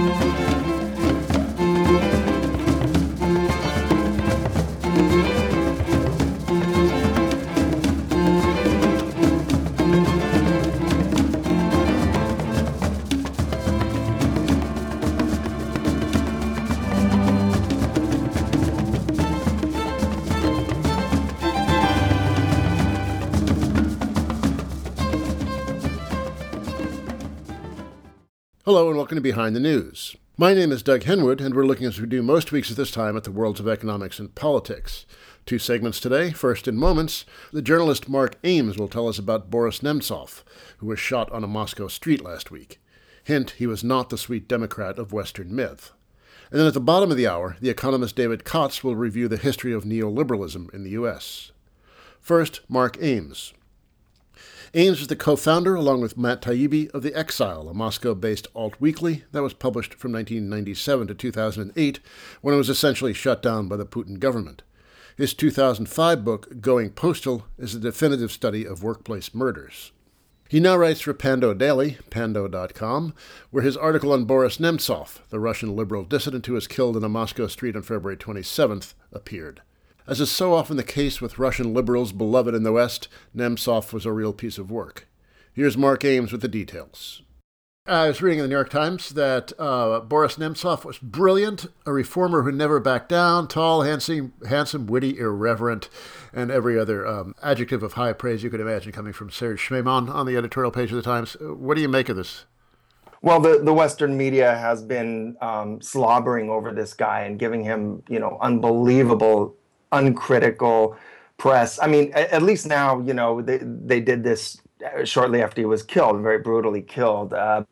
Hello and welcome to Behind the News. My name is Doug Henwood, and we're looking, as we do most weeks at this time, at the worlds of economics and politics. 2 segments today. First, in moments, the journalist Mark Ames will tell us about Boris Nemtsov, who was shot on a Moscow street last week. Hint, he was not the sweet Democrat of Western myth. And then at the bottom of the hour, the economist David Kotz will review the history of neoliberalism in the U.S. First, Mark Ames. Ames is the co-founder, along with Matt Taibbi, of The Exile, a Moscow-based alt-weekly that was published from 1997 to 2008, when it was essentially shut down by the Putin government. His 2005 book, Going Postal, is a definitive study of workplace murders. He now writes for Pando Daily, pando.com, where his article on Boris Nemtsov, the Russian liberal dissident who was killed in a Moscow street on February 27th, appeared. As is so often the case with Russian liberals beloved in the West, Nemtsov was a real piece of work. Here's Mark Ames with the details. I was reading in the New York Times that Boris Nemtsov was brilliant, a reformer who never backed down, tall, handsome, witty, irreverent, and every other adjective of high praise you could imagine coming from Serge Schmemann on the editorial page of the Times. What do you make of this? Well, the Western media has been slobbering over this guy and giving him, unbelievable, uncritical press. I mean, at least now, they did this shortly after he was killed, very brutally killed.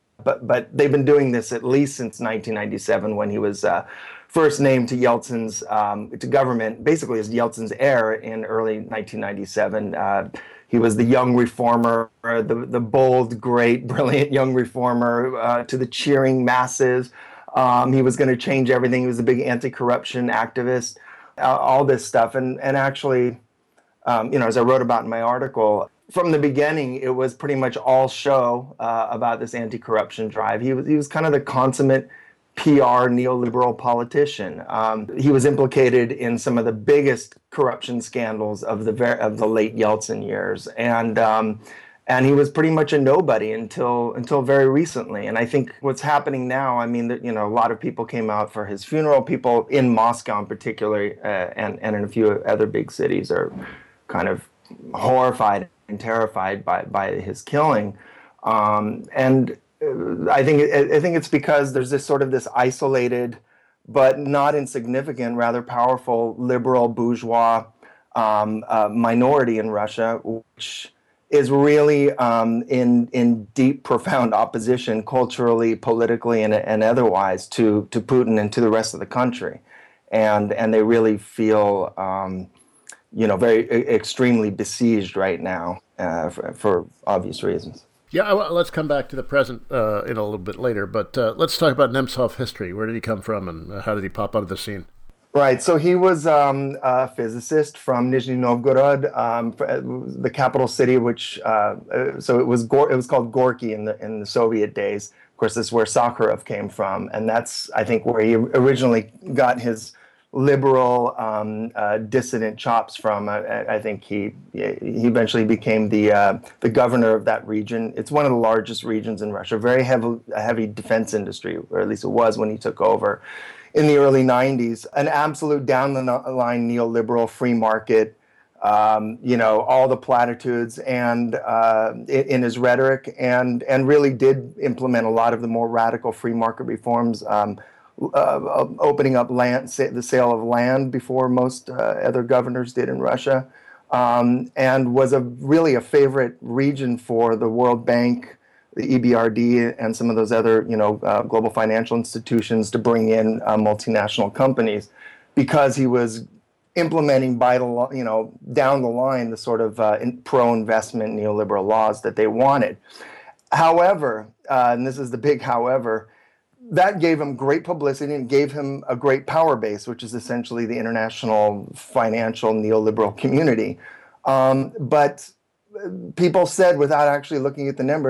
But they've been doing this at least since 1997, when he was first named to Yeltsin's to government, basically as Yeltsin's heir in early 1997. He was the young reformer, the bold, great, brilliant young reformer to the cheering masses. He was going to change everything. He was a big anti-corruption activist. All this stuff. And actually, as I wrote about in my article, from the beginning, it was pretty much all show about this anti-corruption drive. He was kind of the consummate PR neoliberal politician. He was implicated in some of the biggest corruption scandals of the late Yeltsin years. And he was pretty much a nobody until very recently. And I think what's happening now, I mean, a lot of people came out for his funeral. People in Moscow in particular, and in a few other big cities, are kind of horrified and terrified by his killing. And I think it's because there's this isolated, but not insignificant, rather powerful liberal bourgeois minority in Russia, which is really in deep, profound opposition culturally, politically, and otherwise to Putin and to the rest of the country, and they really feel very extremely besieged right now for obvious reasons. Yeah, well, let's come back to the present in a little bit later, but let's talk about Nemtsov history. Where did he come from, and how did he pop onto the scene? Right. So he was a physicist from Nizhny Novgorod, the capital city, which so it was called Gorky in the Soviet days. Of course, this is where Sakharov came from, and that's, I think, where he originally got his liberal dissident chops from. I think he eventually became the governor of that region. It's one of the largest regions in Russia. Very heavy defense industry, or at least it was when he took over in the early 90s. An absolute down-the-line neoliberal free market, all the platitudes and in his rhetoric, and really did implement a lot of the more radical free market reforms, opening up land, the sale of land before most other governors did in Russia, and was really a favorite region for the World Bank, the EBRD, and some of those other, global financial institutions to bring in multinational companies, because he was implementing down the line the sort of pro-investment neoliberal laws that they wanted. However, and this is the big however, that gave him great publicity and gave him a great power base, which is essentially the international financial neoliberal community. But people said, without actually looking at the numbers,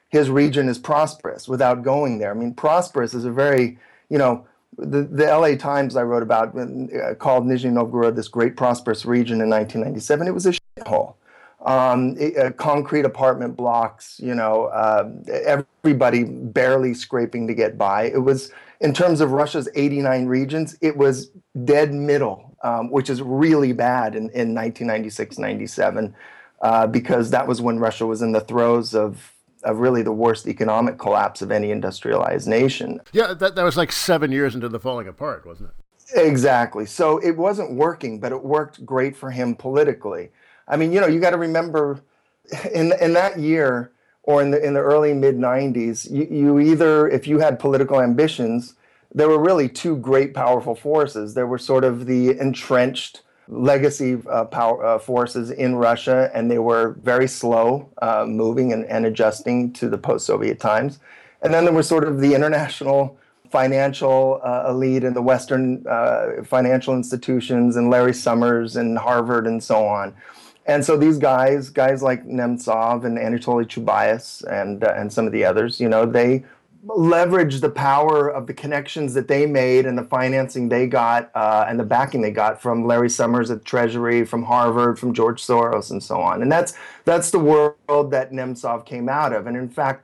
his region is prosperous without going there. I mean, prosperous is a very, the LA Times I wrote about called Nizhny Novgorod this great prosperous region in 1997. It was a shithole. Concrete apartment blocks, everybody barely scraping to get by. It was, in terms of Russia's 89 regions, it was dead middle, which is really bad in 1996, 97, because that was when Russia was in the throes of really the worst economic collapse of any industrialized nation. Yeah, that was like 7 years into the falling apart, wasn't it? Exactly. So it wasn't working, but it worked great for him politically. I mean, you got to remember in that year or in the early mid 90s, you either, if you had political ambitions, there were really two great powerful forces. There were sort of the entrenched legacy power forces in Russia, and they were very slow moving and adjusting to the post-Soviet times. And then there was sort of the international financial elite and the Western financial institutions and Larry Summers and Harvard and so on. And so these guys like Nemtsov and Anatoly Chubais and some of the others, they leveraged the power of the connections that they made and the financing they got and the backing they got from Larry Summers at Treasury, from Harvard, from George Soros, and so on. And that's the world that Nemtsov came out of. And in fact,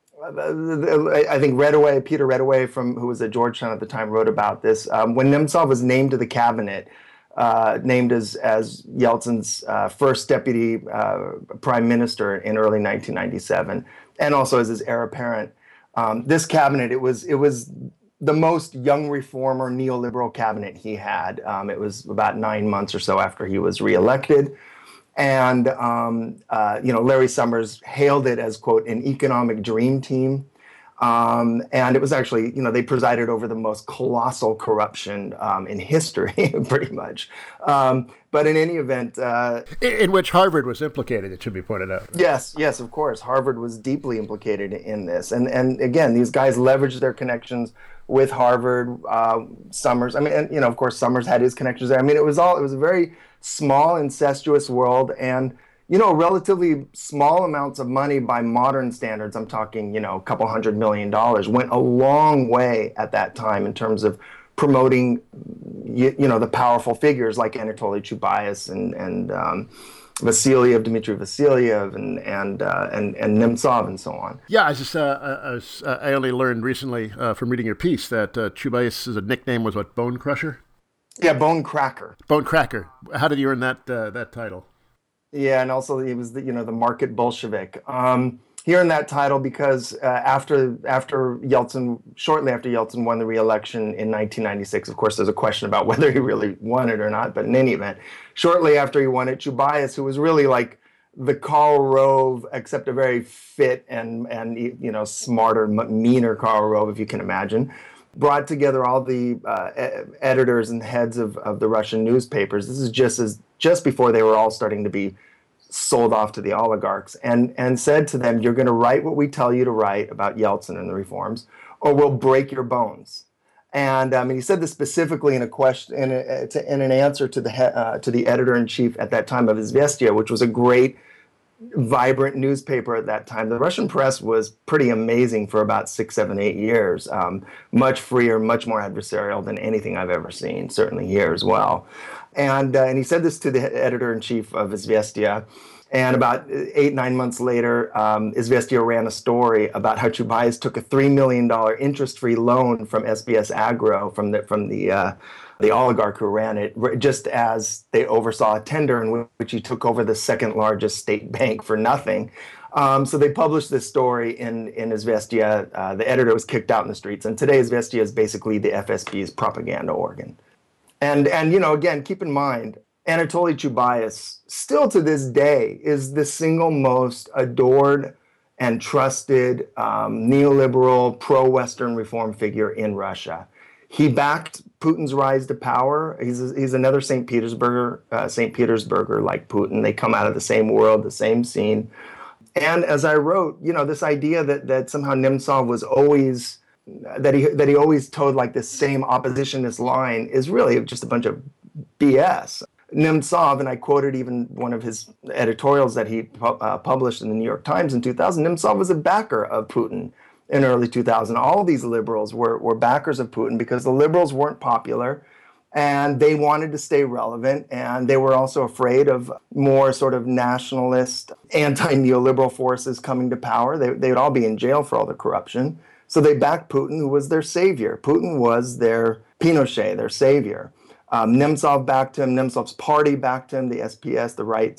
I think Peter Redaway, who was at Georgetown at the time, wrote about this. When Nemtsov was named to the cabinet, named as Yeltsin's first deputy prime minister in early 1997, and also as his heir apparent. This cabinet, it was the most young reformer neoliberal cabinet he had. It was about 9 months or so after he was reelected. And, Larry Summers hailed it as, quote, an economic dream team. And it was actually, they presided over the most colossal corruption in history, pretty much. But in any event... in which Harvard was implicated, it should be pointed out. Yes, of course. Harvard was deeply implicated in this. And again, these guys leveraged their connections with Harvard, Summers. I mean, and, of course, Summers had his connections there. I mean, it was a very small, incestuous world. And relatively small amounts of money by modern standards, I'm talking, a couple $100 million, went a long way at that time in terms of promoting, the powerful figures like Anatoly Chubais and Dmitry Vasilyev and Nemtsov and so on. Yeah, I only learned recently from reading your piece that Chubais' nickname was what, Bone Crusher? Yeah, Bone Cracker. Bone Cracker. How did you earn that title? Yeah, and also he was the market Bolshevik. He earned that title because shortly after Yeltsin won the re-election in 1996, of course, there's a question about whether he really won it or not. But in any event, shortly after he won it, Chubais, who was really like the Karl Rove, except a very fit and smarter, meaner Karl Rove, if you can imagine, brought together all the editors and heads of the Russian newspapers. This is just before they were all starting to be sold off to the oligarchs, and said to them, you're going to write what we tell you to write about Yeltsin and the reforms, or we'll break your bones. And he said this specifically in a question, in an answer to the editor-in-chief at that time of Izvestia, which was a great, vibrant newspaper at that time. The Russian press was pretty amazing for about 6, 7, 8 years. Much freer, much more adversarial than anything I've ever seen, certainly here as well. And he said this to the editor-in-chief of Izvestia. And about 8, 9 months later, Izvestia ran a story about how Chubais took a $3 million interest-free loan from SBS Agro, from the oligarch who ran it, just as they oversaw a tender in which he took over the second largest state bank for nothing. So they published this story in Izvestia. The editor was kicked out in the streets. And today Izvestia is basically the FSB's propaganda organ. And again, keep in mind, Anatoly Chubais, still to this day, is the single most adored and trusted neoliberal, pro-Western reform figure in Russia. He backed Putin's rise to power. He's another St. Petersburger like Putin. They come out of the same world, the same scene. And as I wrote, this idea that somehow Nemtsov was always that he always towed like this same oppositionist line is really just a bunch of BS. Nemtsov, and I quoted even one of his editorials that he published in the New York Times in 2000, Nemtsov was a backer of Putin in early 2000. All of these liberals were backers of Putin because the liberals weren't popular and they wanted to stay relevant. And they were also afraid of more sort of nationalist, anti-neoliberal forces coming to power. They would all be in jail for all the corruption. So they backed Putin, who was their savior. Putin was their Pinochet, their savior. Nemtsov backed him. Nemtsov's party backed him. The SPS, the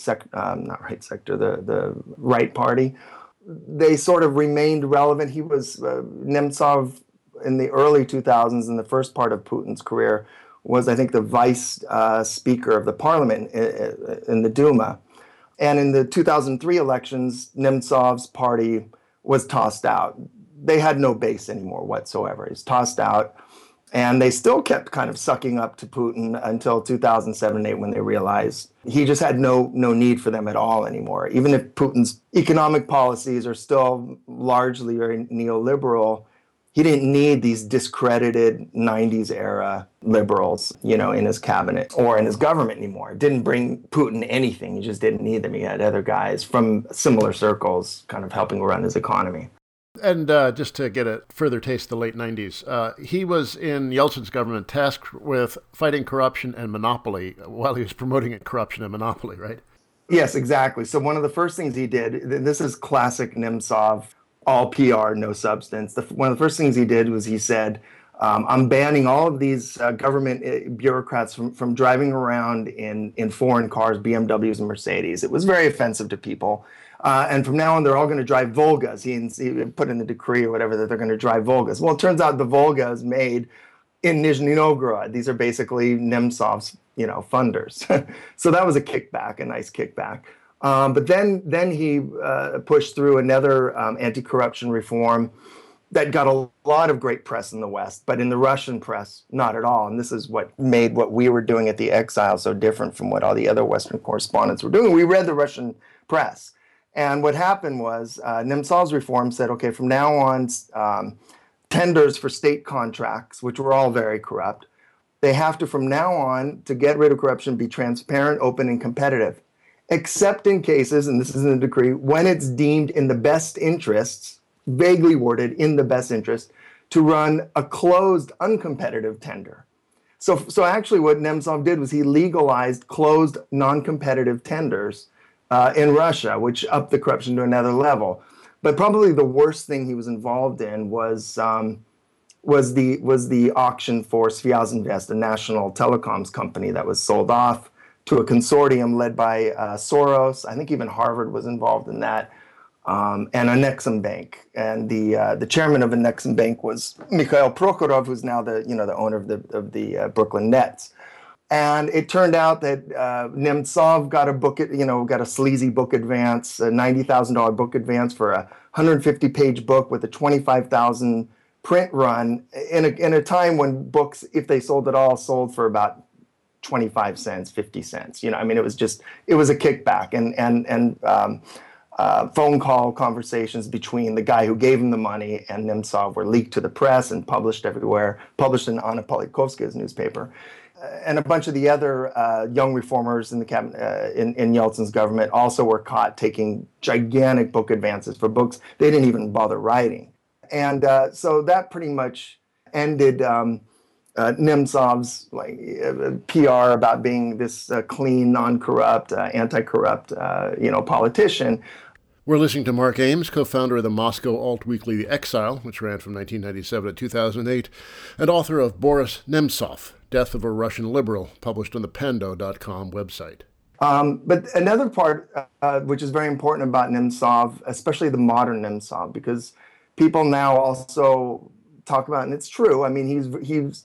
the right party. They sort of remained relevant. He was Nemtsov in the early 2000s, in the first part of Putin's career, was, I think, the vice speaker of the parliament in the Duma. And in the 2003 elections, Nemtsov's party was tossed out. They had no base anymore whatsoever. He's tossed out. And they still kept kind of sucking up to Putin until 2007 and 8, when they realized he just had no need for them at all anymore. Even if Putin's economic policies are still largely very neoliberal, he didn't need these discredited 90s era liberals, in his cabinet or in his government anymore. It didn't bring Putin anything. He just didn't need them. He had other guys from similar circles kind of helping run his economy. And just to get a further taste of the late 90s, he was in Yeltsin's government tasked with fighting corruption and monopoly while he was promoting corruption and monopoly, right? Yes, exactly. So one of the first things he did, this is classic Nemtsov, all PR, no substance. One of the first things he did was he said, I'm banning all of these government bureaucrats from driving around in foreign cars, BMWs and Mercedes. It was very offensive to people. And from now on, they're all going to drive Volgas. He put in the decree or whatever that they're going to drive Volgas. Well, it turns out the Volga is made in Nizhny Novgorod. These are basically Nemtsov's, funders. So that was a kickback, a nice kickback. But then he pushed through another anti-corruption reform that got a lot of great press in the West, but in the Russian press, not at all. And this is what made what we were doing at the Exile so different from what all the other Western correspondents were doing. We read the Russian press. And what happened was Nemtsov's reform said, okay, from now on, tenders for state contracts, which were all very corrupt, they have to, from now on, to get rid of corruption, be transparent, open, and competitive, except in cases, and this is in the decree, when it's deemed in the best interests, vaguely worded, in the best interest, to run a closed, uncompetitive tender. So actually what Nemtsov did was he legalized closed, non-competitive tenders in Russia, which upped the corruption to another level. But probably the worst thing he was involved in was the auction for Svyazhinvest, a national telecoms company that was sold off to a consortium led by Soros. I think even Harvard was involved in that, and Annexum Bank. And the chairman of Annexum Bank was Mikhail Prokhorov, who's now the owner of the Brooklyn Nets. And it turned out that Nemtsov got a sleazy book advance, a $90,000 book advance for a 150-page book with a 25,000 print run in a time when books, if they sold at all, sold for about 25 cents, 50 cents. It was a kickback, and phone call conversations between the guy who gave him the money and Nemtsov were leaked to the press and published everywhere, published in Anna Politkovskaya's newspaper. And a bunch of the other young reformers in the cabinet, in Yeltsin's government also were caught taking gigantic book advances for books they didn't even bother writing. And so that pretty much ended Nemtsov's PR about being this clean, non-corrupt, anti-corrupt, politician. We're listening to Mark Ames, co-founder of the Moscow alt weekly The Exile, which ran from 1997 to 2008, and author of Boris Nemtsov, Death of a Russian Liberal, published on the Pando.com website. But another part, which is very important about Nemtsov, especially the modern Nemtsov, because people now also talk about, and it's true. I mean, he's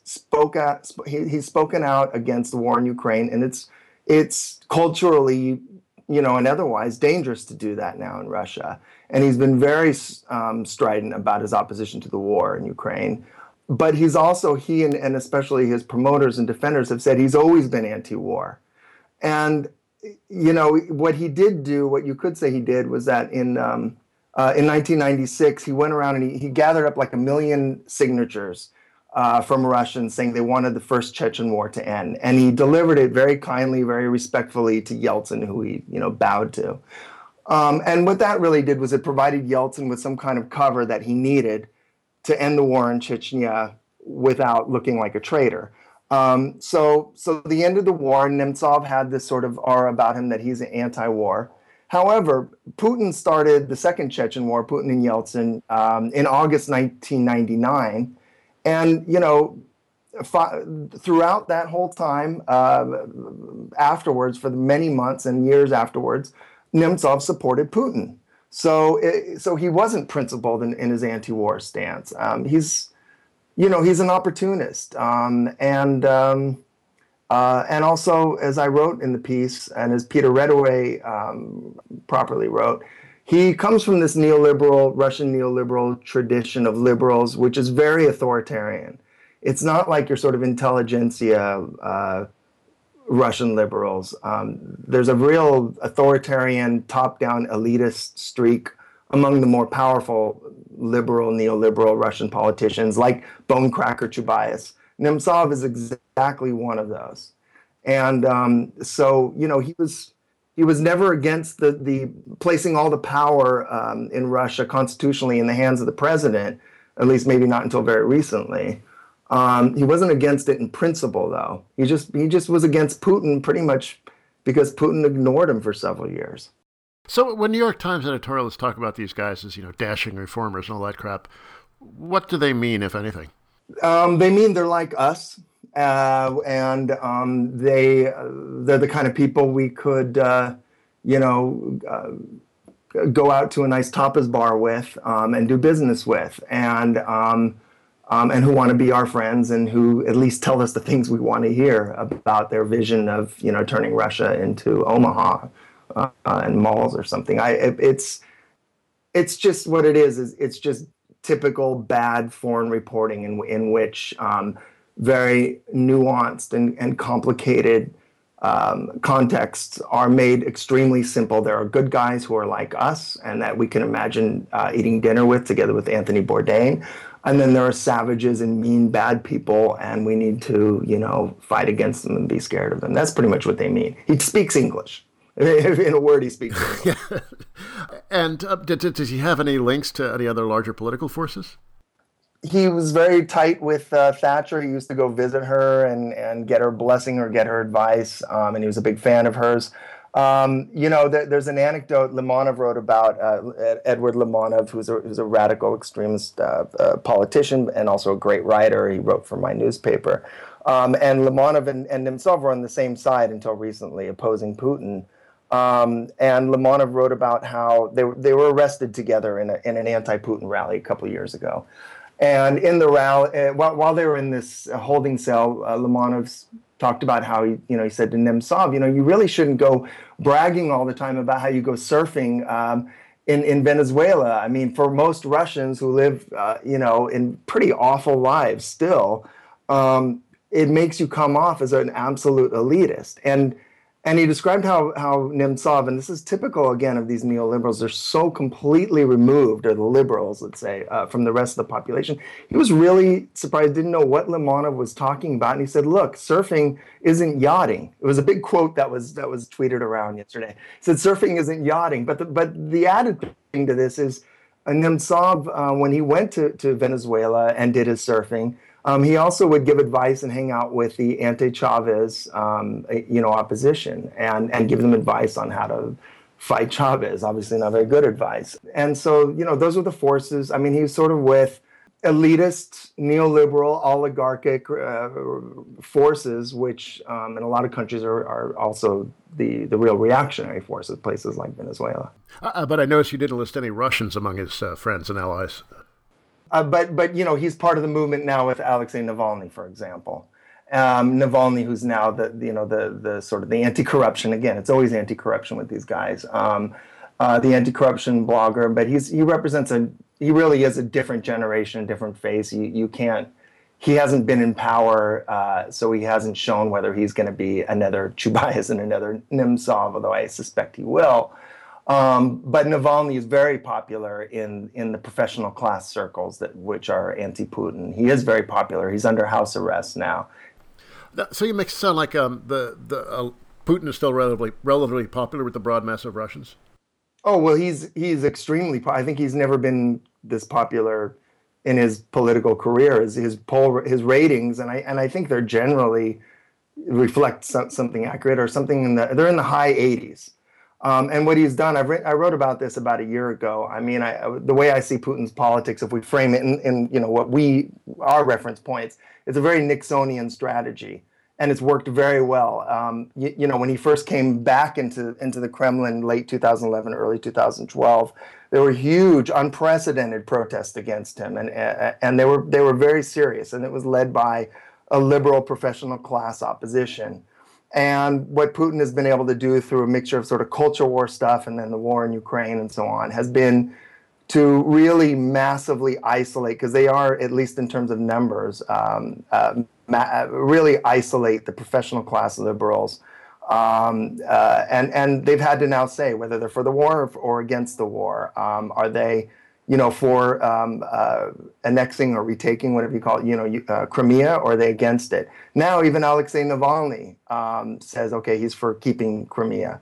spoken out against the war in Ukraine, and it's culturally, and otherwise dangerous to do that now in Russia. And he's been very strident about his opposition to the war in Ukraine. But he and especially his promoters and defenders have said he's always been anti-war. And, what he did do, what you could say he did, was that in 1996, he went around and he gathered up like 1 million signatures from Russians saying they wanted the first Chechen war to end. And he delivered it very kindly, very respectfully to Yeltsin, who he, bowed to. And what that really did was it provided Yeltsin with some kind of cover that he needed to end the war in Chechnya without looking like a traitor. So the end of the war, Nemtsov had this sort of aura about him that he's anti-war. However, Putin started the Second Chechen War, Putin and Yeltsin, in August 1999. And, throughout that whole time, afterwards, for the many months and years afterwards, Nemtsov supported Putin. So he wasn't principled in his anti-war stance. He's an opportunist. And also, as I wrote in the piece, and as Peter Redaway properly wrote, he comes from this Russian neoliberal tradition of liberals, which is very authoritarian. It's not like your sort of intelligentsia Russian liberals. There's a real authoritarian, top-down elitist streak among the more powerful neoliberal Russian politicians like Bonecracker Chubais. Nemtsov is exactly one of those. And he was never against the placing all the power in Russia constitutionally in the hands of the president, at least maybe not until very recently. He wasn't against it in principle, though. He just was against Putin pretty much because Putin ignored him for several years. So when New York Times editorialists talk about these guys as, dashing reformers and all that crap, what do they mean, if anything? They mean they're like us, and they're the kind of people we could, go out to a nice tapas bar with and do business with, and who want to be our friends and who at least tell us the things we want to hear about their vision of, turning Russia into Omaha and malls or something. It's just what it is. It's just typical bad foreign reporting in which very nuanced and complicated contexts are made extremely simple. There are good guys who are like us and that we can imagine eating dinner with together with Anthony Bourdain. And then there are savages and mean bad people, and we need to, fight against them and be scared of them. That's pretty much what they mean. He speaks English. In a word, he speaks English. Yeah. And does he have any links to any other larger political forces? He was very tight with Thatcher. He used to go visit her and get her blessing or get her advice, and he was a big fan of hers. There's an anecdote Limonov wrote about Edward Limonov, who's a radical extremist politician and also a great writer. He wrote for my newspaper. And Limonov and Nemtsov were on the same side until recently, opposing Putin. And Limonov wrote about how they were arrested together in an anti-Putin rally a couple of years ago. And in the rally, while they were in this holding cell, Limonov talked about how he said to Nemtsov, you really shouldn't go bragging all the time about how you go surfing in Venezuela. I mean, for most Russians who live, in pretty awful lives still, it makes you come off as an absolute elitist. And he described how Nemtsov, and this is typical, again, of these neoliberals, they're so completely removed, or the liberals, let's say, from the rest of the population. He was really surprised, didn't know what Limonov was talking about. And he said, look, surfing isn't yachting. It was a big quote that was tweeted around yesterday. He said, surfing isn't yachting. But the added thing to this is Nemtsov, when he went to Venezuela and did his surfing, he also would give advice and hang out with the anti-Chavez, opposition and give them advice on how to fight Chavez. Obviously not very good advice. And so, those were the forces. I mean, he was sort of with elitist, neoliberal, oligarchic forces, which in a lot of countries are also the real reactionary forces, places like Venezuela. But I noticed you didn't list any Russians among his friends and allies. But he's part of the movement now with Alexei Navalny, for example. Navalny, who's now the sort of the anti-corruption, again, it's always anti-corruption with these guys, the anti-corruption blogger, but he really is a different generation, different face. He hasn't been in power, so he hasn't shown whether he's going to be another Chubais and another Nemtsov, although I suspect he will. But Navalny is very popular in the professional class circles which are anti-Putin. He is very popular. He's under house arrest now. So you make it sound like the Putin is still relatively popular with the broad mass of Russians. Oh well, he's extremely. I think he's never been this popular in his political career. His ratings, and I think they're generally reflect something accurate or something they're in the high 80s. And what he's done, I wrote about this about a year ago. I mean, the way I see Putin's politics, if we frame it in our reference points, it's a very Nixonian strategy, and it's worked very well. When he first came back into the Kremlin, late 2011, early 2012, there were huge, unprecedented protests against him, and they were very serious, and it was led by a liberal professional class opposition. And what Putin has been able to do through a mixture of sort of culture war stuff and then the war in Ukraine and so on has been to really massively isolate, because they are, at least in terms of numbers, really isolate the professional class liberals. And they've had to now say whether they're for the war or against the war. Are they for annexing or retaking, whatever you call it, Crimea, or are they against it? Now even Alexei Navalny says, okay, he's for keeping Crimea.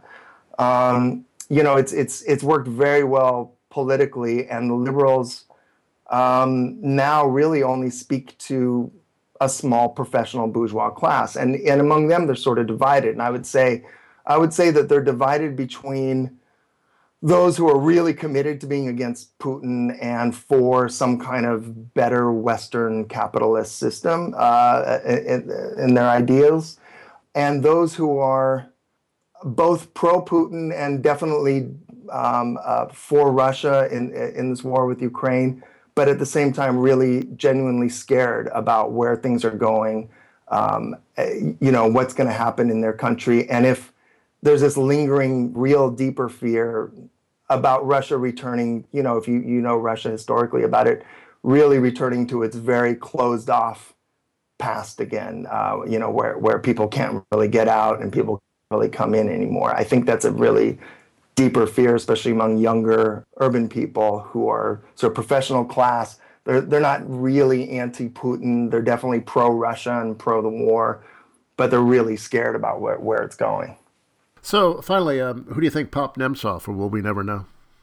It's worked very well politically, and the liberals now really only speak to a small professional bourgeois class, and among them they're sort of divided. And I would say that they're divided between those who are really committed to being against Putin and for some kind of better Western capitalist system in their ideals, and those who are both pro-Putin and definitely for Russia in this war with Ukraine, but at the same time really genuinely scared about where things are going, what's going to happen in their country, and if there's this lingering, real deeper fear about Russia returning, if you know Russia historically, about it really returning to its very closed off past again, where people can't really get out and people can't really come in anymore. I think that's a really deeper fear, especially among younger urban people who are sort of professional class. They're not really anti-Putin. They're definitely pro-Russia and pro the war, but they're really scared about where it's going. So finally, who do you think popped Nemtsov, or will we never know?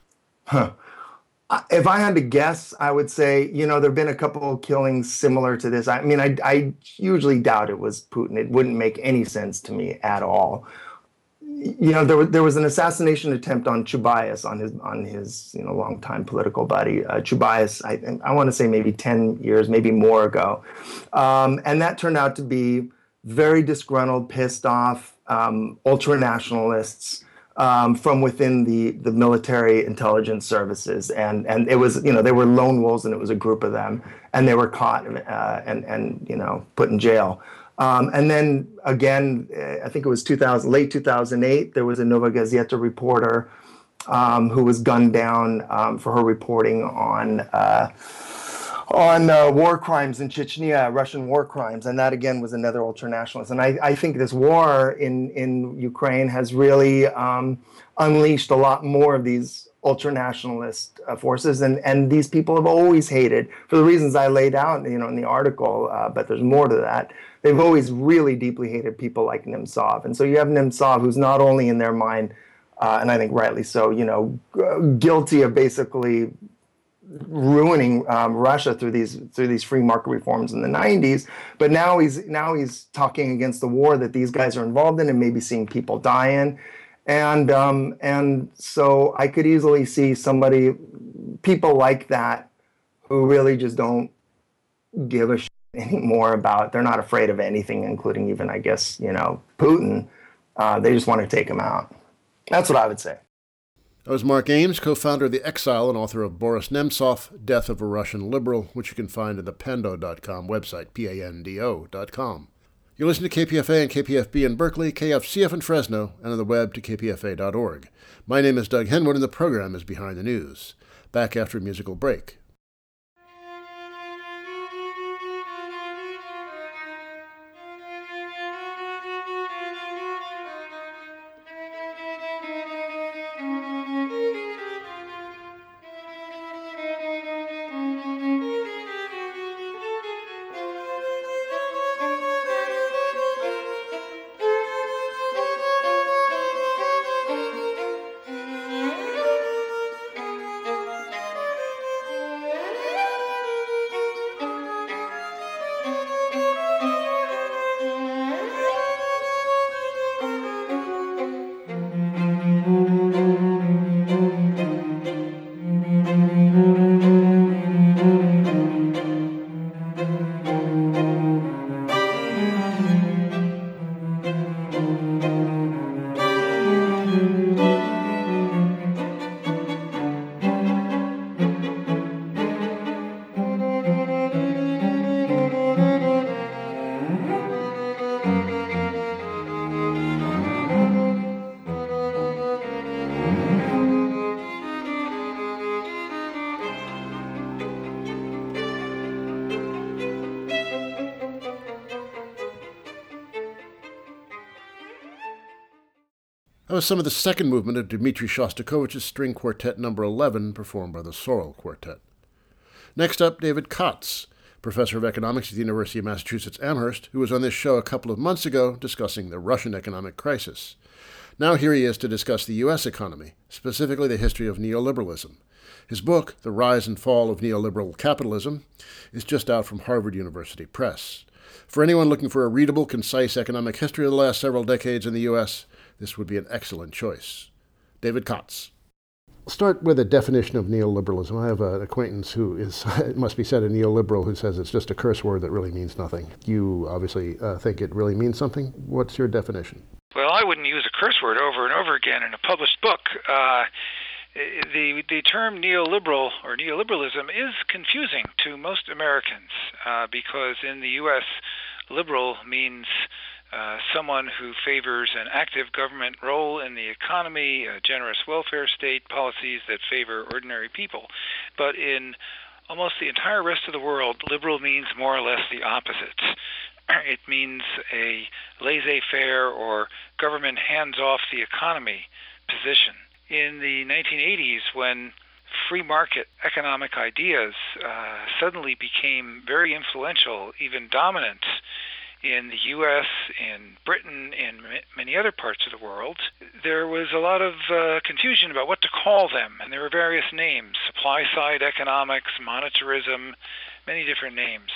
If I had to guess, I would say, there have been a couple of killings similar to this. I mean, I usually doubt it was Putin. It wouldn't make any sense to me at all. There was an assassination attempt on Chubais, on his longtime political buddy. Chubais, I want to say maybe 10 years, maybe more ago. And that turned out to be very disgruntled, pissed off ultra-nationalists from within the military intelligence services. And it was, they were lone wolves, and it was a group of them, and they were caught and put in jail. And then again, I think it was late 2008, there was a Nova Gazeta reporter who was gunned down for her reporting on war crimes in Chechnya, Russian war crimes, and that again was another ultranationalist. And I think this war in Ukraine has really unleashed a lot more of these ultranationalist forces, and these people have always hated, for the reasons I laid out in the article, but there's more to that. They've always really deeply hated people like Nemtsov. And so you have Nemtsov, who's not only in their mind, and I think rightly so, guilty of basically ruining Russia through these free market reforms in the 90s, but now he's talking against the war that these guys are involved in and maybe seeing people die in, and so I could easily see people like that who really just don't give a shit anymore about. They're not afraid of anything, including even, I guess, Putin. They just want to take him out. That's what I would say. That was Mark Ames, co-founder of The Exile and author of Boris Nemtsov, Death of a Russian Liberal, which you can find at the Pando.com website, Pando.com. You're listening to KPFA and KPFB in Berkeley, KFCF in Fresno, and on the web to kpfa.org. My name is Doug Henwood, and the program is Behind the News. Back after a musical break. That was some of the second movement of Dmitri Shostakovich's String Quartet No. 11, performed by the Sorrel Quartet. Next up, David Kotz, professor of economics at the University of Massachusetts Amherst, who was on this show a couple of months ago discussing the Russian economic crisis. Now here he is to discuss the U.S. economy, specifically the history of neoliberalism. His book, The Rise and Fall of Neoliberal Capitalism, is just out from Harvard University Press. For anyone looking for a readable, concise economic history of the last several decades in the U.S., this would be an excellent choice. David Kotz. I'll start with a definition of neoliberalism. I have an acquaintance who is, it must be said, a neoliberal, who says it's just a curse word that really means nothing. You obviously think it really means something. What's your definition? Well, I wouldn't use a curse word over and over again in a published book. The term neoliberal or neoliberalism is confusing to most Americans because in the U.S., liberal means someone who favors an active government role in the economy, a generous welfare state, policies that favor ordinary people. But in almost the entire rest of the world, liberal means more or less the opposite. It means a laissez-faire or government hands-off the economy position. In the 1980s, when free market economic ideas suddenly became very influential, even dominant, in the U.S., in Britain, in many other parts of the world, there was a lot of confusion about what to call them, and there were various names: supply-side economics, monetarism, many different names.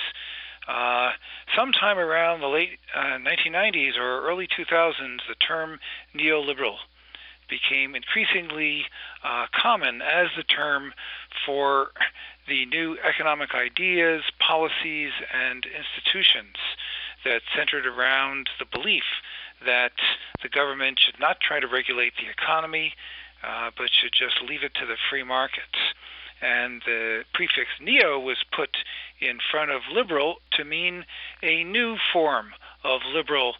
Sometime around the late 1990s or early 2000s, the term neoliberal became increasingly common as the term for the new economic ideas, policies, and institutions that centered around the belief that the government should not try to regulate the economy, but should just leave it to the free market. And the prefix neo was put in front of liberal to mean a new form of liberal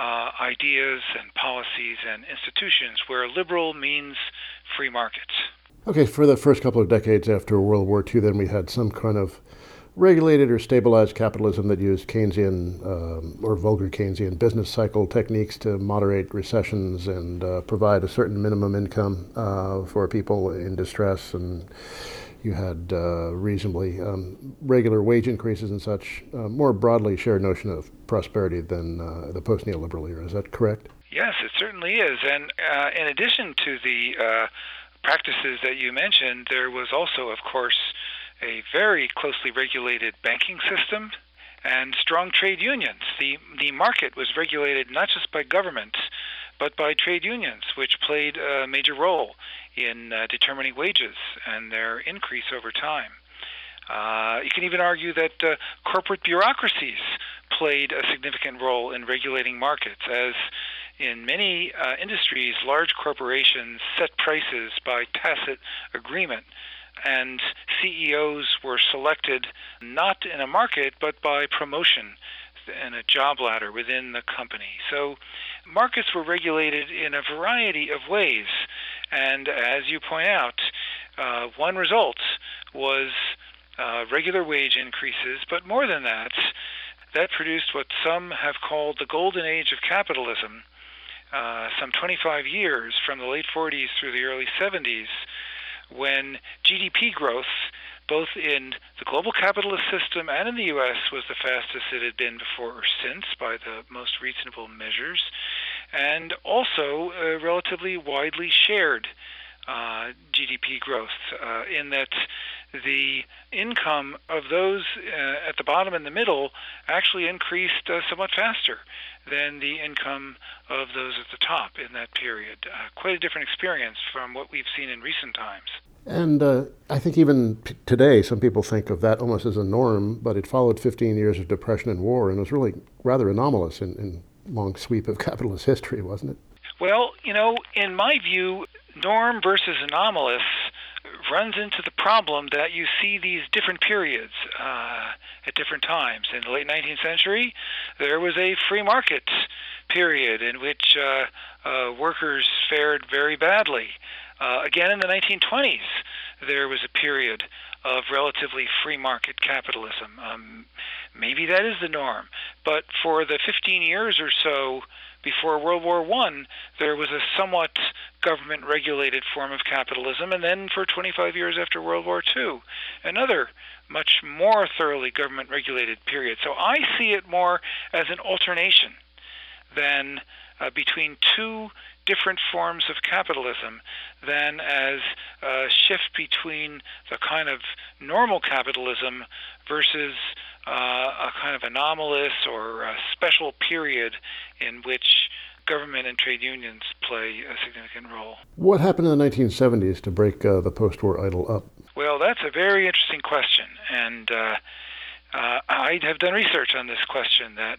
ideas and policies and institutions, where liberal means free markets. Okay, for the first couple of decades after World War II, then we had some kind of regulated or stabilized capitalism that used Keynesian or vulgar Keynesian business cycle techniques to moderate recessions and provide a certain minimum income for people in distress, and you had reasonably regular wage increases and such, more broadly shared notion of prosperity than the post-neoliberal era. Is that correct? Yes, it certainly is. And in addition to the practices that you mentioned, there was also, of course, a very closely regulated banking system and strong trade unions. The market was regulated not just by governments, but by trade unions, which played a major role in determining wages and their increase over time. You can even argue that corporate bureaucracies played a significant role in regulating markets, as in many industries, large corporations set prices by tacit agreement, and CEOs were selected not in a market, but by promotion and a job ladder within the company. So markets were regulated in a variety of ways, and as you point out, one result was regular wage increases, but more than that, that produced what some have called the golden age of capitalism, some 25 years from the late 40s through the early 70s, when GDP growth, both in the global capitalist system and in the U.S., was the fastest it had been before or since by the most reasonable measures, and also relatively widely shared GDP growth, in that the income of those at the bottom and the middle actually increased somewhat faster than the income of those at the top in that period. Quite a different experience from what we've seen in recent times. And I think even today, some people think of that almost as a norm, but it followed 15 years of depression and war, and was really rather anomalous in long sweep of capitalist history, wasn't it? Well, in my view, norm versus anomalous runs into the problem that you see these different periods at different times. In the late 19th century, there was a free market period in which workers fared very badly. Again, in the 1920s, there was a period of relatively free market capitalism. Maybe that is the norm. But for the 15 years or so before World War I, there was a somewhat government-regulated form of capitalism, and then for 25 years after World War II, another much more thoroughly government-regulated period. So I see it more as an alternation than between two different forms of capitalism than as a shift between the kind of normal capitalism versus a kind of anomalous or a special period in which government and trade unions play a significant role. What happened in the 1970s to break the post-war idle up? Well, that's a very interesting question, and I have done research on this question that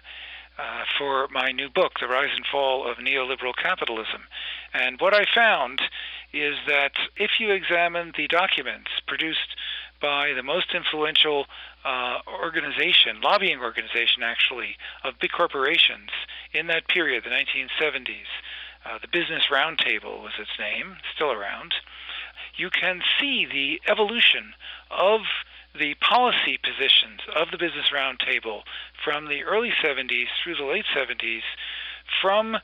for my new book, The Rise and Fall of Neoliberal Capitalism. And what I found is that if you examine the documents produced by the most influential lobbying organization actually, of big corporations in that period, the 1970s, the Business Roundtable was its name, still around, you can see the evolution of the policy positions of the Business Roundtable from the early 70s through the late 70s, from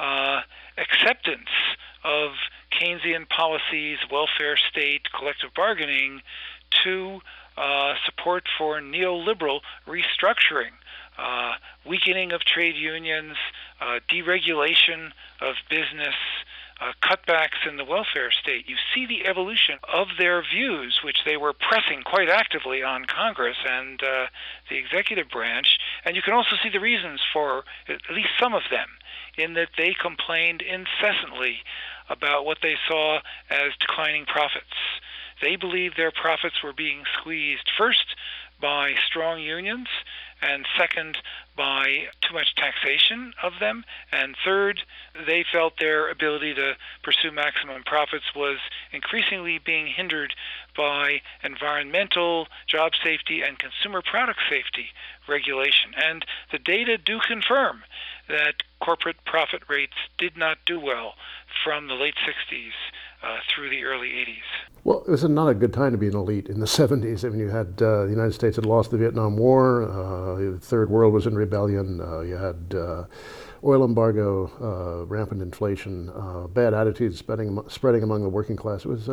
acceptance of Keynesian policies, welfare state, collective bargaining, to support for neoliberal restructuring, weakening of trade unions, deregulation of business, cutbacks in the welfare state. You see the evolution of their views, which they were pressing quite actively on Congress and the executive branch, and you can also see the reasons for at least some of them, in that they complained incessantly about what they saw as declining profits. They believed their profits were being squeezed first by strong unions, and second, by too much taxation of them, and third, they felt their ability to pursue maximum profits was increasingly being hindered by environmental, job safety, and consumer product safety regulation. And the data do confirm that corporate profit rates did not do well from the late 60s through the early 80s. Well, it was not a good time to be an elite in the 70s. I mean, you had the United States had lost the Vietnam War, the Third World was in rebellion, you had oil embargo, rampant inflation, bad attitudes spreading among the working class. It was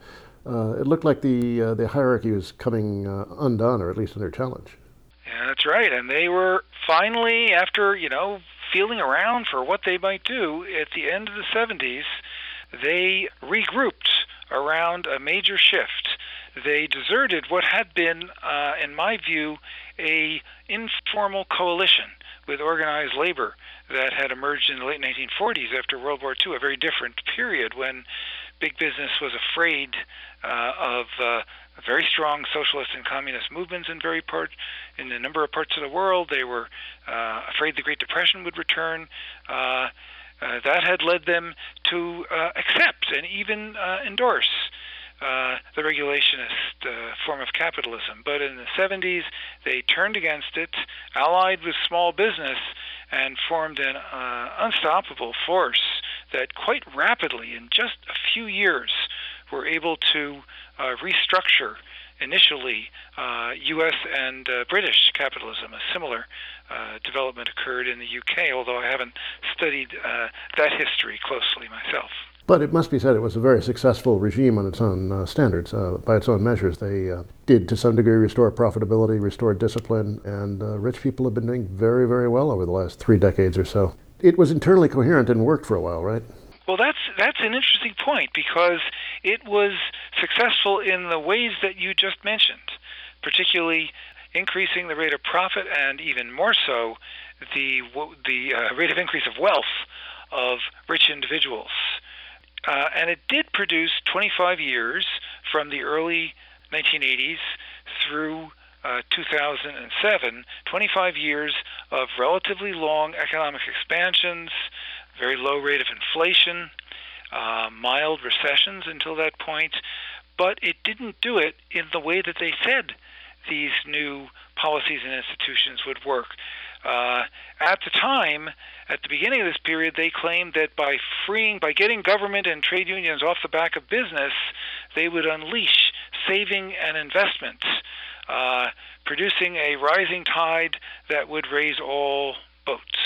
it looked like the hierarchy was coming undone, or at least under challenge. Yeah, that's right. And they were finally, after, feeling around for what they might do at the end of the 70s, they regrouped around a major shift. They deserted what had been, in my view, a informal coalition with organized labor that had emerged in the late 1940s after World War II, a very different period when big business was afraid of very strong socialist and communist movements in a number of parts of the world. They were afraid the Great Depression would return. That had led them to accept and even endorse the regulationist form of capitalism. But in the 70s, they turned against it, allied with small business, and formed an unstoppable force that quite rapidly, in just a few years, were able to restructure initially U.S. and British capitalism. A similar development occurred in the UK, although I haven't studied that history closely myself. But it must be said it was a very successful regime on its own standards. By its own measures, they did to some degree restore profitability, restore discipline, and rich people have been doing very, very well over the last 3 decades or so. It was internally coherent and worked for a while, right? Well, that's an interesting point, because it was successful in the ways that you just mentioned, particularly increasing the rate of profit and even more so the rate of increase of wealth of rich individuals. And it did produce 25 years from the early 1980s through 2007, 25 years of relatively long economic expansions, very low rate of inflation, mild recessions until that point, but it didn't do it in the way that they said these new policies and institutions would work. At the time, at the beginning of this period, they claimed that by getting government and trade unions off the back of business, they would unleash saving and investments, producing a rising tide that would raise all boats.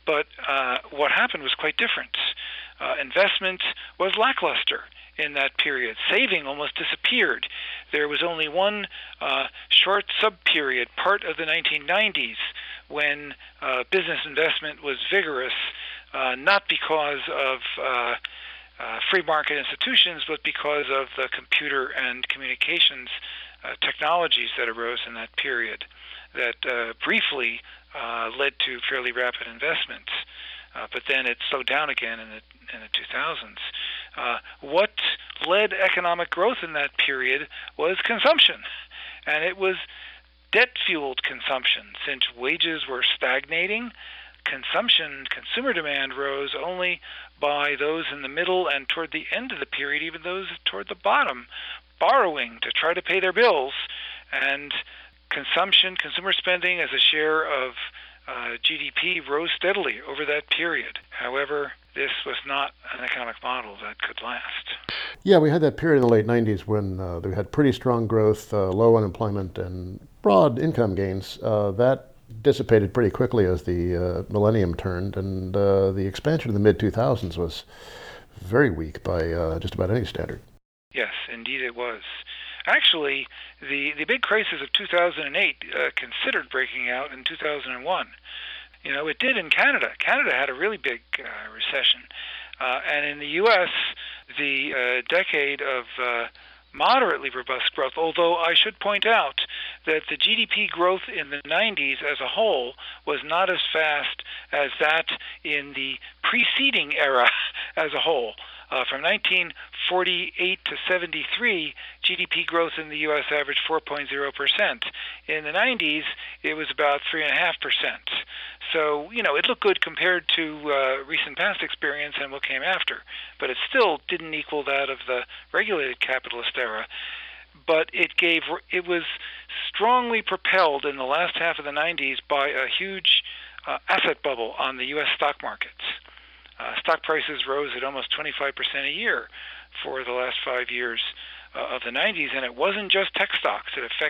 But what happened was quite different. Investment was lackluster in that period. Saving almost disappeared. There was only one short sub-period, part of the 1990s, when business investment was vigorous, not because of free market institutions, but because of the computer and communications technologies that arose in that period that briefly led to fairly rapid investments. But then it slowed down again in the 2000s. What led economic growth in that period was consumption, and it was debt-fueled consumption. Since wages were stagnating, consumer demand rose only by those in the middle and toward the end of the period, even those toward the bottom, borrowing to try to pay their bills, and consumer spending as a share of GDP rose steadily over that period. However, this was not an economic model that could last. Yeah, we had that period in the late 90s when we had pretty strong growth, low unemployment, and broad income gains. That dissipated pretty quickly as the millennium turned, and the expansion of the mid-2000s was very weak by just about any standard. Yes, indeed it was. Actually, the big crisis of 2008 considered breaking out in 2001. It did in Canada. Canada had a really big recession. And in the U.S., the decade of moderately robust growth, although I should point out that the GDP growth in the 90s as a whole was not as fast as that in the preceding era as a whole. From 1948 to 73, GDP growth in the U.S. averaged 4.0%. In the 90s, it was about 3.5%. So, it looked good compared to recent past experience and what came after. But it still didn't equal that of the regulated capitalist era. But it was strongly propelled in the last half of the 90s by a huge asset bubble on the U.S. stock markets. Stock prices rose at almost 25% a year for the last 5 years of the 90s, and it wasn't just tech stocks.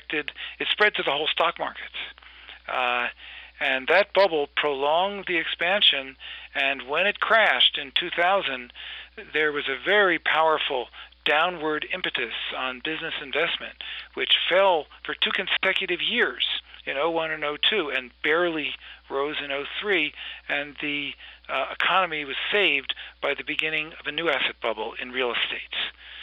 It spread to the whole stock markets. And that bubble prolonged the expansion, and when it crashed in 2000, there was a very powerful downward impetus on business investment, which fell for 2 consecutive years, in 2001 and 2002, and barely rose in 2003, and the economy was saved by the beginning of a new asset bubble in real estate,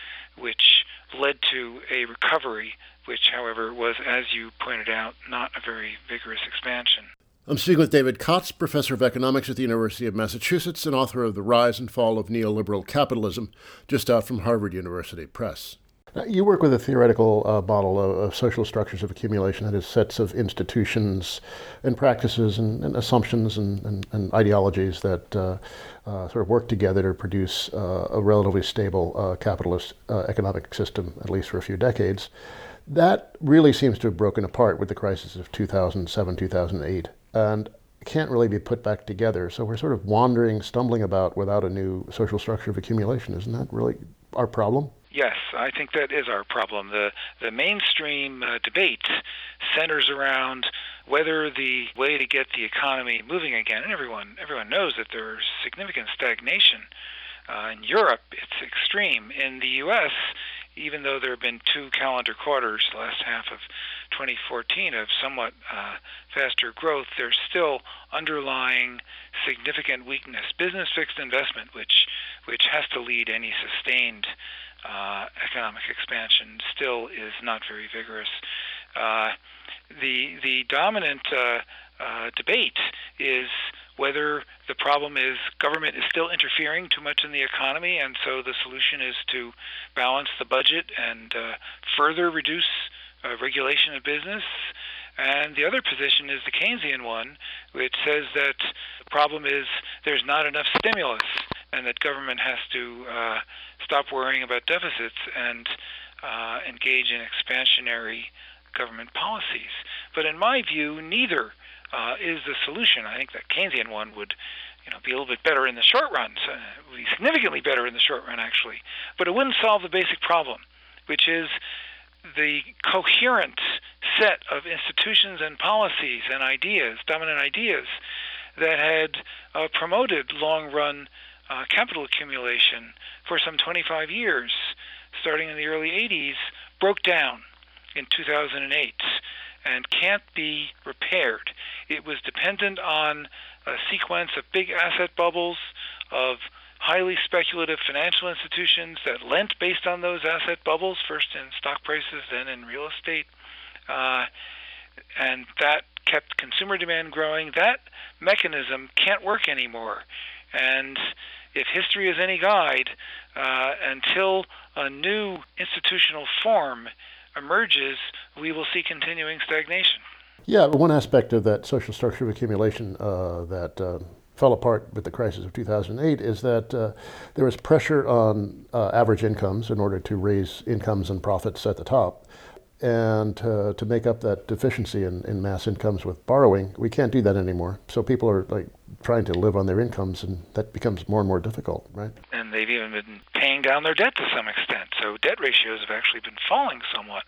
which led to a recovery, which, however, was, as you pointed out, not a very vigorous expansion. I'm speaking with David Kotz, professor of economics at the University of Massachusetts and author of The Rise and Fall of Neoliberal Capitalism, just out from Harvard University Press. Now, you work with a theoretical model of social structures of accumulation, that is, sets of institutions and practices and assumptions and ideologies that sort of work together to produce a relatively stable capitalist economic system, at least for a few decades. That really seems to have broken apart with the crisis of 2007, 2008, and can't really be put back together. So we're sort of wandering, stumbling about without a new social structure of accumulation. Isn't that really our problem? Yes, I think that is our problem. The mainstream debate centers around whether the way to get the economy moving again, and everyone knows that there's significant stagnation. In Europe, it's extreme. In the U.S., even though there have been 2 calendar quarters, the last half of 2014, of somewhat faster growth, there's still underlying significant weakness. Business fixed investment, which has to lead any sustained economic expansion, still is not very vigorous. The dominant debate is whether the problem is government is still interfering too much in the economy, and so the solution is to balance the budget and further reduce regulation of business. And the other position is the Keynesian one, which says that the problem is there's not enough stimulus and that government has to stop worrying about deficits and engage in expansionary government policies. But in my view, neither is the solution. I think that Keynesian one would be a little bit better in the short run, so it would be significantly better in the short run, actually. But it wouldn't solve the basic problem, which is the coherent set of institutions and policies and ideas, dominant ideas, that had promoted long-run capital accumulation for some 25 years, starting in the early 80s, broke down in 2008 and can't be repaired. It was dependent on a sequence of big asset bubbles, of highly speculative financial institutions that lent based on those asset bubbles, first in stock prices, then in real estate, and that kept consumer demand growing. That mechanism can't work anymore. And if history is any guide, until a new institutional form emerges, we will see continuing stagnation. Yeah, one aspect of that social structure of accumulation that fell apart with the crisis of 2008 is that there was pressure on average incomes in order to raise incomes and profits at the top. And to make up that deficiency in mass incomes with borrowing, we can't do that anymore. So people are like trying to live on their incomes, and that becomes more and more difficult, right? And they've even been paying down their debt to some extent. So debt ratios have actually been falling somewhat.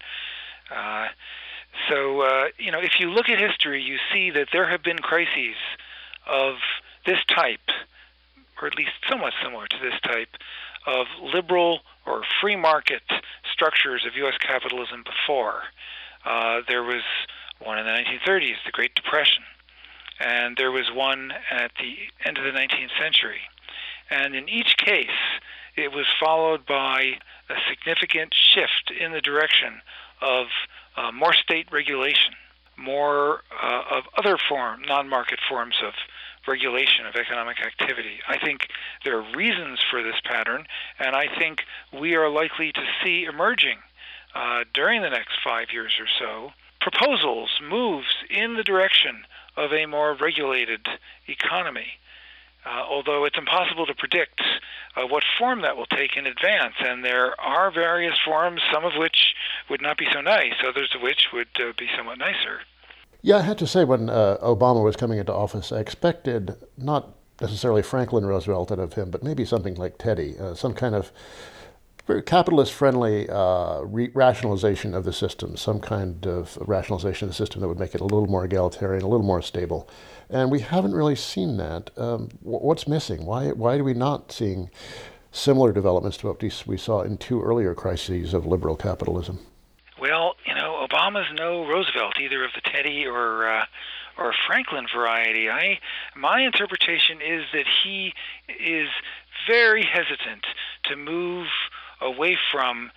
If you look at history, you see that there have been crises of this type, or at least somewhat similar to this type, of liberal or free market structures of U.S. capitalism before. There was one in the 1930s, the Great Depression, and there was one at the end of the 19th century. And in each case, it was followed by a significant shift in the direction of more state regulation, more of other non-market forms of regulation of economic activity. I think there are reasons for this pattern, and I think we are likely to see emerging during the next 5 years or so proposals, moves in the direction of a more regulated economy, although it's impossible to predict what form that will take in advance. And there are various forms, some of which would not be so nice, others of which would be somewhat nicer. Yeah, I had to say when Obama was coming into office, I expected not necessarily Franklin Roosevelt out of him, but maybe something like Teddy, some kind of very capitalist-friendly rationalization of the system, some kind of rationalization of the system that would make it a little more egalitarian, a little more stable. And we haven't really seen that. What's missing? Why are we not seeing similar developments to what we saw in two earlier crises of liberal capitalism? Well, Obama's no Roosevelt, either of the Teddy or Franklin variety. My interpretation is that he is very hesitant to move away from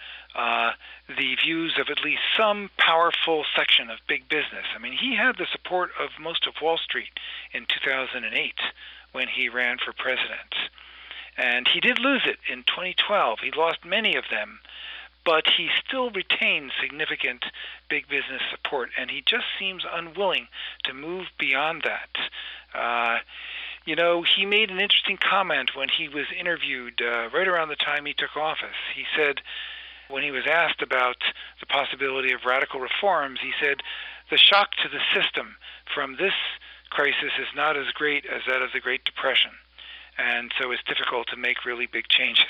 the views of at least some powerful section of big business. I mean, he had the support of most of Wall Street in 2008 when he ran for president. And he did lose it in 2012. He lost many of them, but he still retains significant big business support, and he just seems unwilling to move beyond that. He made an interesting comment when he was interviewed right around the time he took office. He said, when he was asked about the possibility of radical reforms, he said, the shock to the system from this crisis is not as great as that of the Great Depression, and so it's difficult to make really big changes.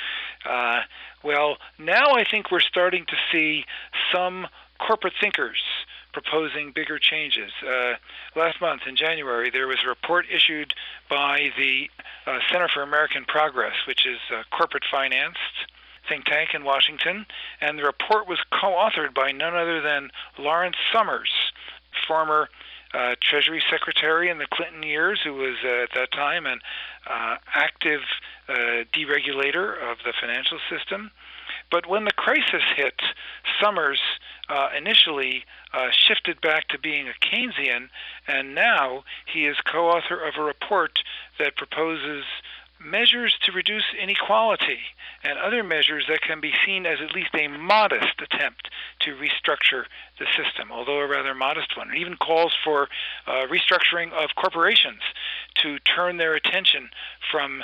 Well, now I think we're starting to see some corporate thinkers proposing bigger changes. Last month, in January, there was a report issued by the Center for American Progress, which is a corporate-financed think tank in Washington, and the report was co-authored by none other than Lawrence Summers, former Treasury Secretary in the Clinton years, who was at that time an active deregulator of the financial system. But when the crisis hit, Summers initially shifted back to being a Keynesian, and now he is co-author of a report that proposes measures to reduce inequality and other measures that can be seen as at least a modest attempt to restructure the system, although a rather modest one. It even calls for restructuring of corporations to turn their attention from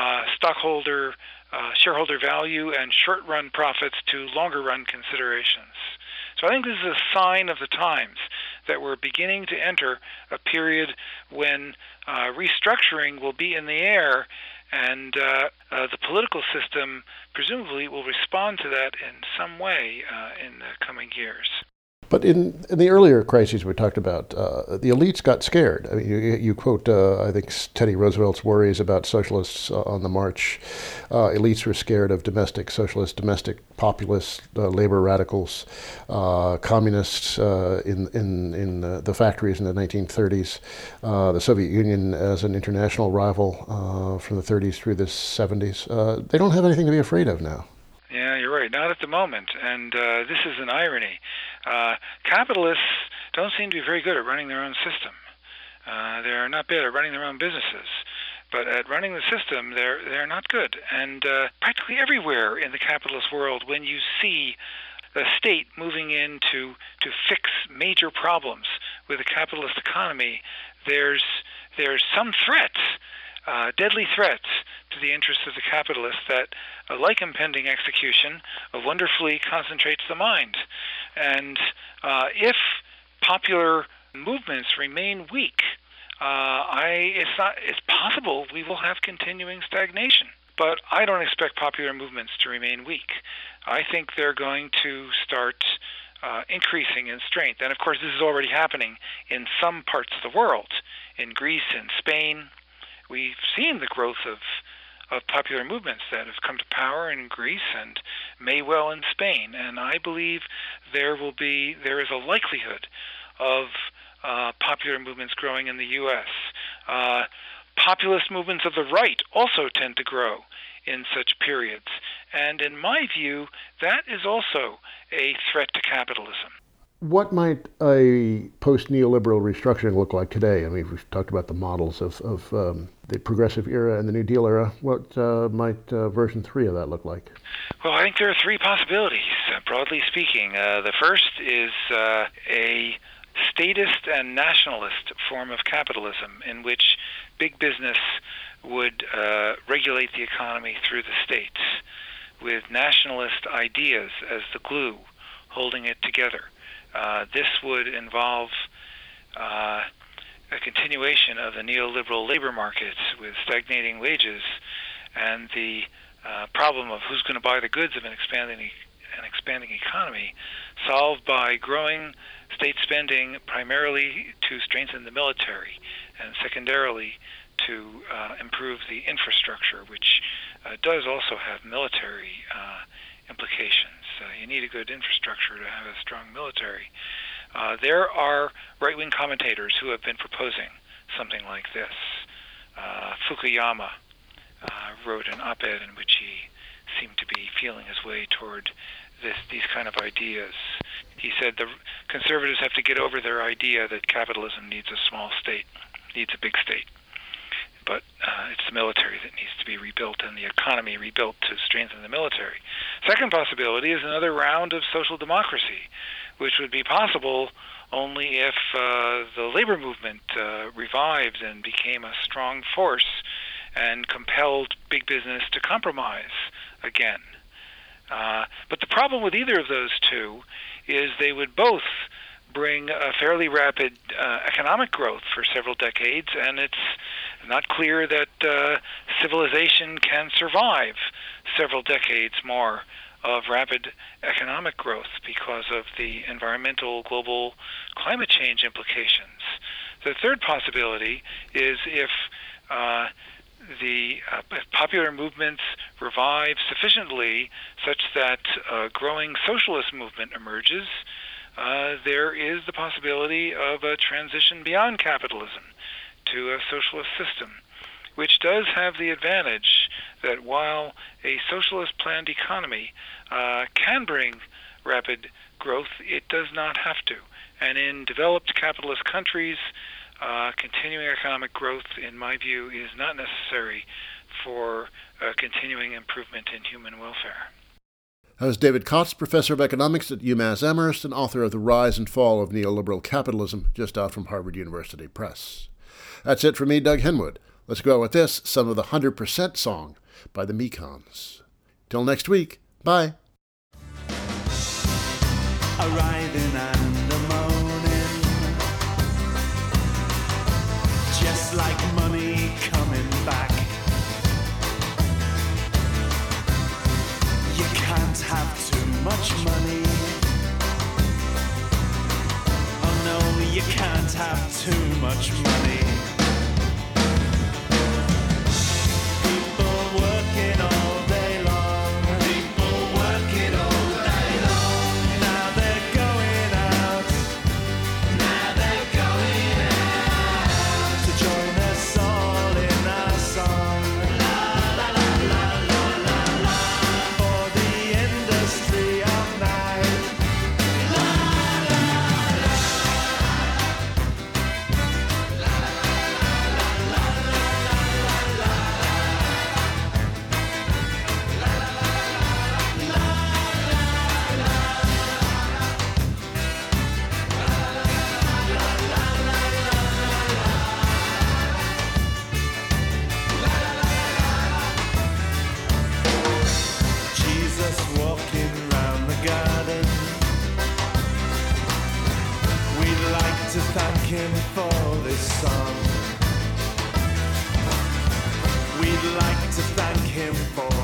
shareholder value and short-run profits to longer-run considerations. So I think this is a sign of the times that we're beginning to enter a period when restructuring will be in the air, and the political system presumably will respond to that in some way in the coming years. But in the earlier crises we talked about, the elites got scared. I mean, you quote, I think, Teddy Roosevelt's worries about socialists on the march. Elites were scared of domestic socialists, domestic populists, labor radicals, communists in the factories in the 1930s, the Soviet Union as an international rival from the 30s through the 70s. They don't have anything to be afraid of now. Yeah, you're right. Not at the moment. And this is an irony. Capitalists don't seem to be very good at running their own system. They're not bad at running their own businesses. But at running the system, they're not good. And practically everywhere in the capitalist world, when you see the state moving in to fix major problems with the capitalist economy, there's some threats, deadly threats to the interests of the capitalists that, like impending execution, wonderfully concentrates the mind. And if popular movements remain weak, it's possible we will have continuing stagnation. But I don't expect popular movements to remain weak. I think they're going to start increasing in strength. And of course, this is already happening in some parts of the world. In Greece and Spain, we've seen the growth of popular movements that have come to power in Greece and may well in Spain. And I believe there is a likelihood of popular movements growing in the U.S. Populist movements of the right also tend to grow in such periods. And in my view, that is also a threat to capitalism. What might a post-neoliberal restructuring look like today? I mean, we've talked about the models of the progressive era and the New Deal era. What might version 3 of that look like? Well, I think there are 3 possibilities, broadly speaking. The first is a statist and nationalist form of capitalism in which big business would regulate the economy through the states, with nationalist ideas as the glue holding it together. This would involve a continuation of the neoliberal labor markets with stagnating wages and the problem of who's going to buy the goods of an expanding economy, solved by growing state spending primarily to strengthen the military and secondarily to improve the infrastructure, which does also have military implications. You need a good infrastructure to have a strong military. There are right-wing commentators who have been proposing something like this. Fukuyama wrote an op-ed in which he seemed to be feeling his way toward these kind of ideas. He said the conservatives have to get over their idea that capitalism needs a small state, needs a big state. But it's the military that needs to be rebuilt and the economy rebuilt to strengthen the military. Second possibility is another round of social democracy, which would be possible only if the labor movement revived and became a strong force and compelled big business to compromise again. But the problem with either of those two is they would both bring a fairly rapid economic growth for several decades, and it's not clear that civilization can survive several decades more of rapid economic growth because of the environmental global climate change implications. The third possibility is if the popular movements revive sufficiently such that a growing socialist movement emerges, there is the possibility of a transition beyond capitalism to a socialist system, which does have the advantage that while a socialist planned economy can bring rapid growth, it does not have to. And in developed capitalist countries, continuing economic growth, in my view, is not necessary for continuing improvement in human welfare. That was David Kotz, professor of economics at UMass Amherst and author of The Rise and Fall of Neoliberal Capitalism, just out from Harvard University Press. That's it for me, Doug Henwood. Let's go with this, some of the 100% song by the Mekons. Till next week, bye. Arriving and a moaning, just like money coming back. You can't have too much money, you can't have too much money. People working all day long. People working all day long. Now they're going out. Now they're going out to join us all in our song. La la la la la la la. For the industry of night. La la la. Jesus walking round the garden. We'd like to thank him for this song. We'd like to thank him for